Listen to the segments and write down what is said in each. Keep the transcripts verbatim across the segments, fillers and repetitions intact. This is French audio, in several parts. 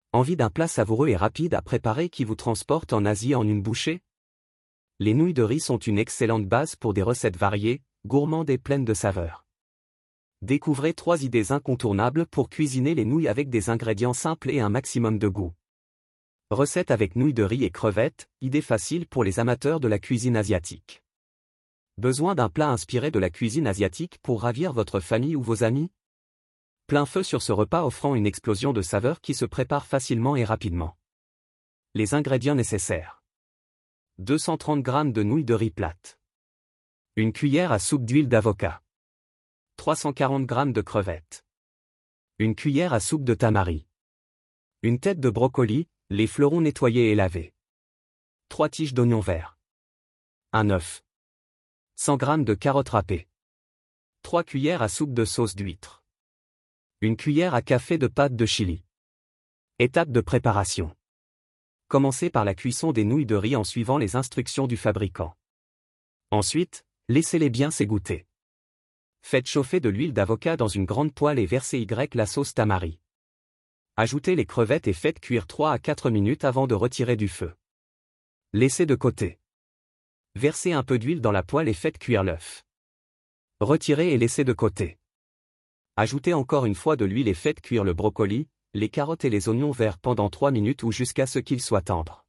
Envie d'un plat savoureux et rapide à préparer qui vous transporte en Asie en une bouchée? Les nouilles de riz sont une excellente base pour des recettes variées, gourmandes et pleines de saveurs. Découvrez trois idées incontournables pour cuisiner les nouilles avec des ingrédients simples et un maximum de goût. Recette avec nouilles de riz et crevettes, idée facile pour les amateurs de la cuisine asiatique. Besoin d'un plat inspiré de la cuisine asiatique pour ravir votre famille ou vos amis? Plein feu sur ce repas offrant une explosion de saveurs qui se prépare facilement et rapidement. Les ingrédients nécessaires. deux cent trente grammes de nouilles de riz plates. Une cuillère à soupe d'huile d'avocat. trois cent quarante grammes de crevettes. Une cuillère à soupe de tamari. Une tête de brocoli, les fleurons nettoyés et lavés. trois tiges d'oignons verts. Un œuf. cent grammes de carottes râpées. trois cuillères à soupe de sauce d'huître. Une cuillère à café de pâte de chili. Étape de préparation. Commencez par la cuisson des nouilles de riz en suivant les instructions du fabricant. Ensuite, laissez-les bien s'égoutter. Faites chauffer de l'huile d'avocat dans une grande poêle et versez y la sauce tamari. Ajoutez les crevettes et faites cuire trois à quatre minutes avant de retirer du feu. Laissez de côté. Versez un peu d'huile dans la poêle et faites cuire l'œuf. Retirez et laissez de côté. Ajoutez encore une fois de l'huile et faites cuire le brocoli, les carottes et les oignons verts pendant trois minutes ou jusqu'à ce qu'ils soient tendres.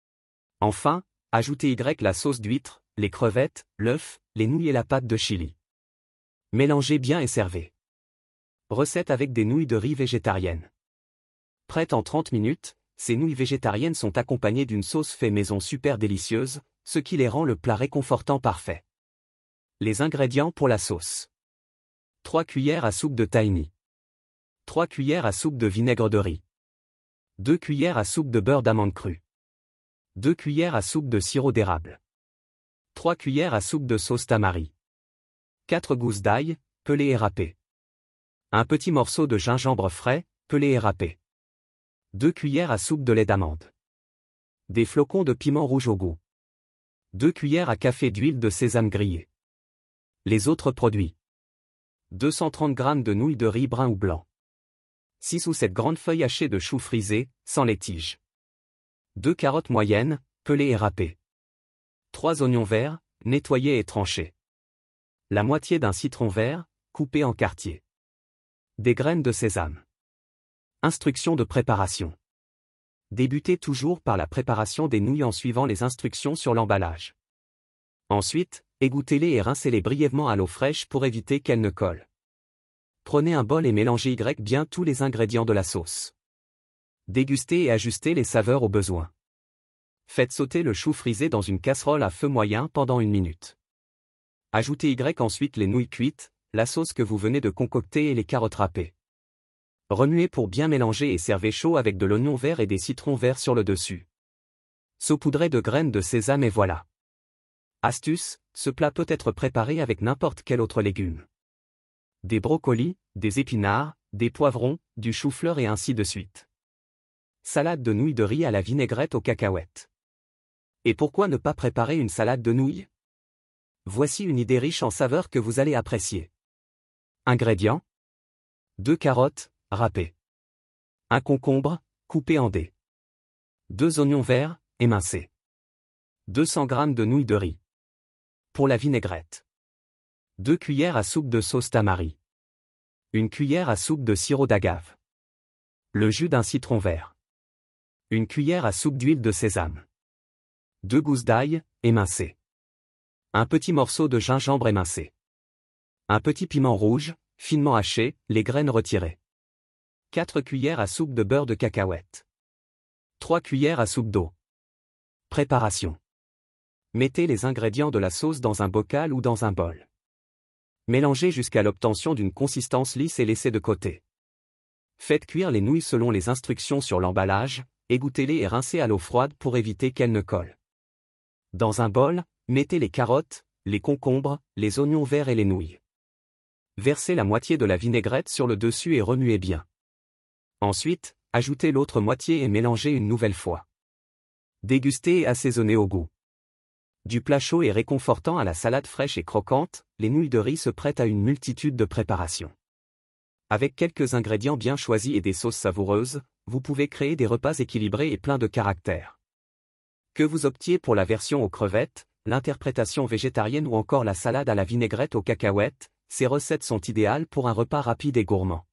Enfin, ajoutez y la sauce d'huître, les crevettes, l'œuf, les nouilles et la pâte de chili. Mélangez bien et servez. Recette avec des nouilles de riz végétariennes. Prêtes en trente minutes, ces nouilles végétariennes sont accompagnées d'une sauce fait maison super délicieuse, ce qui les rend le plat réconfortant parfait. Les ingrédients pour la sauce. trois cuillères à soupe de tahini. trois cuillères à soupe de vinaigre de riz. deux cuillères à soupe de beurre d'amande cru. deux cuillères à soupe de sirop d'érable. trois cuillères à soupe de sauce tamari. quatre gousses d'ail, pelées et râpées. Un petit morceau de gingembre frais, pelé et râpé. deux cuillères à soupe de lait d'amande. Des flocons de piment rouge au goût. deux cuillères à café d'huile de sésame grillée. Les autres produits. deux cent trente grammes de nouilles de riz brun ou blanc. six ou sept grandes feuilles hachées de choux frisés, sans les tiges. deux carottes moyennes, pelées et râpées. trois oignons verts, nettoyés et tranchés. La moitié d'un citron vert, coupé en quartiers. Des graines de sésame. Instructions de préparation. Débutez toujours par la préparation des nouilles en suivant les instructions sur l'emballage. Ensuite, égouttez-les et rincez-les brièvement à l'eau fraîche pour éviter qu'elles ne collent. Prenez un bol et mélangez y bien tous les ingrédients de la sauce. Dégustez et ajustez les saveurs au besoin. Faites sauter le chou frisé dans une casserole à feu moyen pendant une minute. Ajoutez y ensuite les nouilles cuites, la sauce que vous venez de concocter et les carottes râpées. Remuez pour bien mélanger et servez chaud avec de l'oignon vert et des citrons verts sur le dessus. Saupoudrez de graines de sésame et voilà. Astuce, ce plat peut être préparé avec n'importe quel autre légume. Des brocolis, des épinards, des poivrons, du chou-fleur et ainsi de suite. Salade de nouilles de riz à la vinaigrette aux cacahuètes. Et pourquoi ne pas préparer une salade de nouilles? Voici une idée riche en saveurs que vous allez apprécier. Ingrédients. deux carottes, râpées. un concombre, coupé en dés. deux oignons verts, émincés. deux cents grammes de nouilles de riz. Pour la vinaigrette. deux cuillères à soupe de sauce tamari. une cuillère à soupe de sirop d'agave. Le jus d'un citron vert. une cuillère à soupe d'huile de sésame. deux gousses d'ail, émincées. Un petit morceau de gingembre émincé. Un petit piment rouge, finement haché, les graines retirées. quatre cuillères à soupe de beurre de cacahuète. trois cuillères à soupe d'eau. Préparation. Mettez les ingrédients de la sauce dans un bocal ou dans un bol. Mélangez jusqu'à l'obtention d'une consistance lisse et laissez de côté. Faites cuire les nouilles selon les instructions sur l'emballage, égouttez-les et rincez à l'eau froide pour éviter qu'elles ne collent. Dans un bol, mettez les carottes, les concombres, les oignons verts et les nouilles. Versez la moitié de la vinaigrette sur le dessus et remuez bien. Ensuite, ajoutez l'autre moitié et mélangez une nouvelle fois. Dégustez et assaisonnez au goût. Du plat chaud et réconfortant à la salade fraîche et croquante, les nouilles de riz se prêtent à une multitude de préparations. Avec quelques ingrédients bien choisis et des sauces savoureuses, vous pouvez créer des repas équilibrés et pleins de caractère. Que vous optiez pour la version aux crevettes, l'interprétation végétarienne ou encore la salade à la vinaigrette aux cacahuètes, ces recettes sont idéales pour un repas rapide et gourmand.